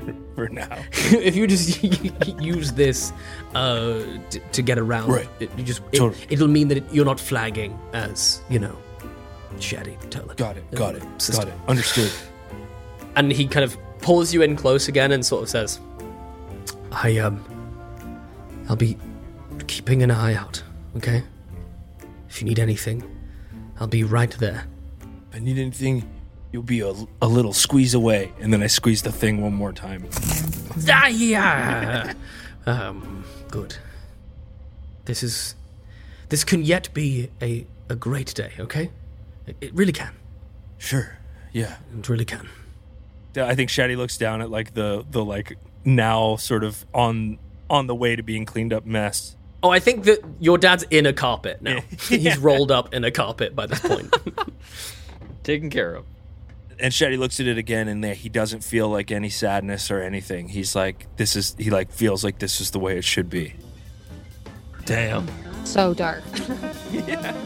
for now. If you just use this uh, t- to get around, Right. it, you just it, Totally. it'll mean that it, you're not flagging as, you know, Shaddy Turlet. Got it. Got it. System. Got it. Understood. And he kind of pulls you in close again and sort of says, I, um, I'll be keeping an eye out, okay? If you need anything, I'll be right there. If I need anything, you'll be a, a little squeeze away. And then I squeeze the thing one more time. Ah, yeah. um, good. This is, this can yet be a, a great day, okay? It, it really can. Sure. Yeah. It really can. I think Shaddy looks down at like the the like now sort of on on the way to being cleaned up mess. Oh, I think that your dad's in a carpet now. Yeah. He's rolled up in a carpet by this point. Taken care of. And Shaddy looks at it again, and he doesn't feel like any sadness or anything. He's like, this is he like feels like this is the way it should be. Damn. So dark. Yeah.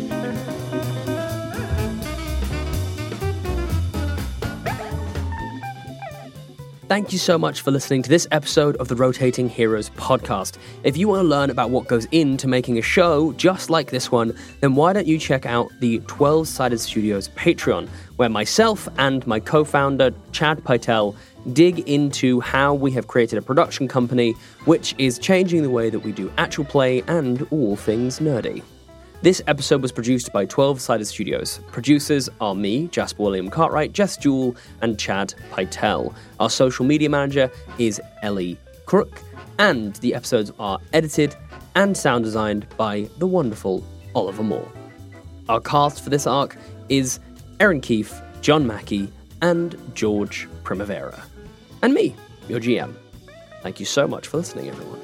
Thank you so much for listening to this episode of the Rotating Heroes podcast. If you want to learn about what goes into making a show just like this one, then why don't you check out the twelve-Sided Studios Patreon, where myself and my co-founder, Chad Pytel, dig into how we have created a production company which is changing the way that we do actual play and all things nerdy. This episode was produced by twelve-Sided Studios. Producers are me, Jasper William Cartwright, Jess Jewell, and Chad Pytel. Our social media manager is Ellie Crook, and the episodes are edited and sound designed by the wonderful Oliver Moore. Our cast for this arc is Erin Keefe, John Mackey, and George Primavera. And me, your G M. Thank you so much for listening, everyone.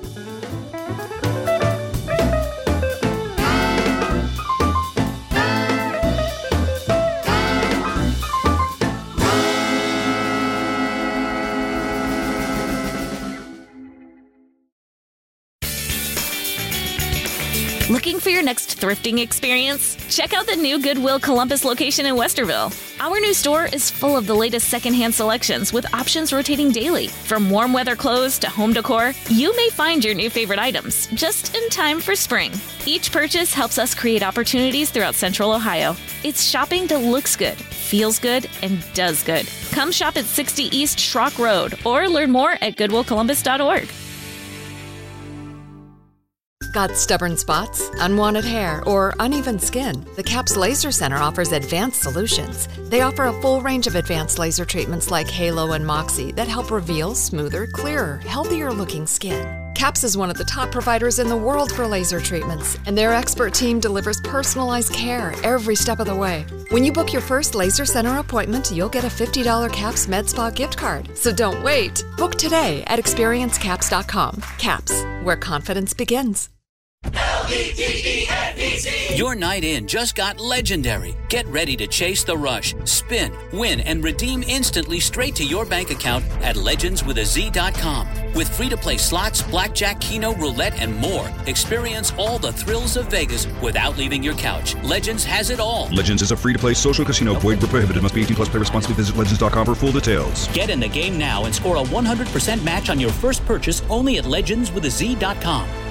Looking for your next thrifting experience? Check out the new Goodwill Columbus location in Westerville. Our new store is full of the latest secondhand selections with options rotating daily. From warm weather clothes to home decor, you may find your new favorite items just in time for spring. Each purchase helps us create opportunities throughout Central Ohio. It's shopping that looks good, feels good, and does good. Come shop at sixty East Schrock Road or learn more at goodwill columbus dot org. Got stubborn spots, unwanted hair, or uneven skin? The CAPS Laser Center offers advanced solutions. They offer a full range of advanced laser treatments like Halo and Moxie that help reveal smoother, clearer, healthier-looking skin. CAPS is one of the top providers in the world for laser treatments, and their expert team delivers personalized care every step of the way. When you book your first Laser Center appointment, you'll get a fifty dollars CAPS MedSpa gift card. So don't wait. Book today at experience caps dot com. CAPS, where confidence begins. L E D E N E Z. Your night in just got legendary. Get ready to chase the rush, spin, win, and redeem instantly straight to your bank account at legends with a z dot com. With free-to-play slots, blackjack, keno, roulette, and more, experience all the thrills of Vegas without leaving your couch. Legends has it all. Legends is a free-to-play social casino. Void where prohibited. Must be eighteen plus. Play responsibly. Visit legends dot com for full details. Get in the game now and score a one hundred percent match on your first purchase only at legends with a z dot com.